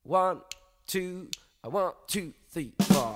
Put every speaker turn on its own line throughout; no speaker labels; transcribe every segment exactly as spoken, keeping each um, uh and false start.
One, two, I one, two, three, four.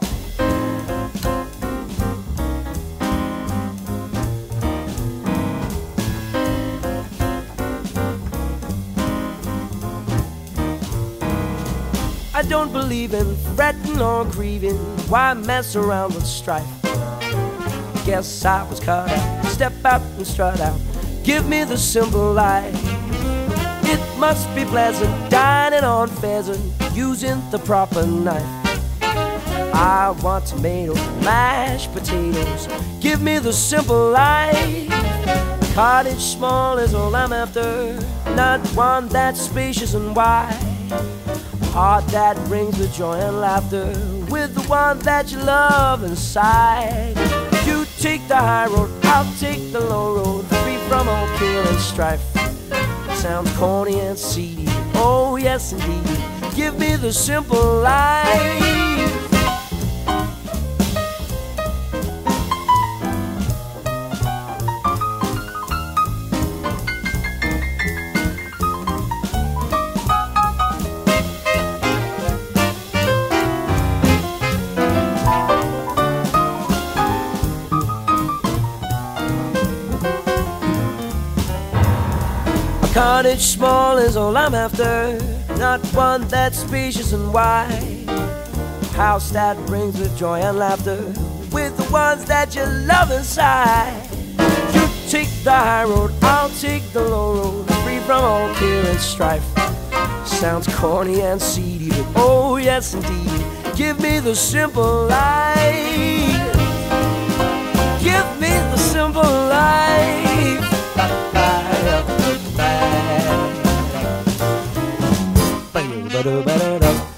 I don't believe in fretting or grieving. Why mess around with strife? Guess I was cut out. Step out and strut out. Give me the simple life. It must be pleasant dining on pheasant, using the proper knife. I want tomatoes, mashed potatoes. Give me the simple life. Cottage small is all I'm after, not one that's spacious and wide. A heart that rings with joy and laughter, with the one that you love inside. You take the high road, I'll take the low road, free from all care and strife. Sounds corny and seedy, oh yes indeed. Give me the simple life. Cottage small is all I'm after, not one that's spacious and wide. House that rings with joy and laughter, with the ones that you love inside. You take the high road, I'll take the low road, free from all care and strife. Sounds corny and seedy, but oh yes indeed. Give me the simple life. Give me the simple life. Ba-da-ba-da-da.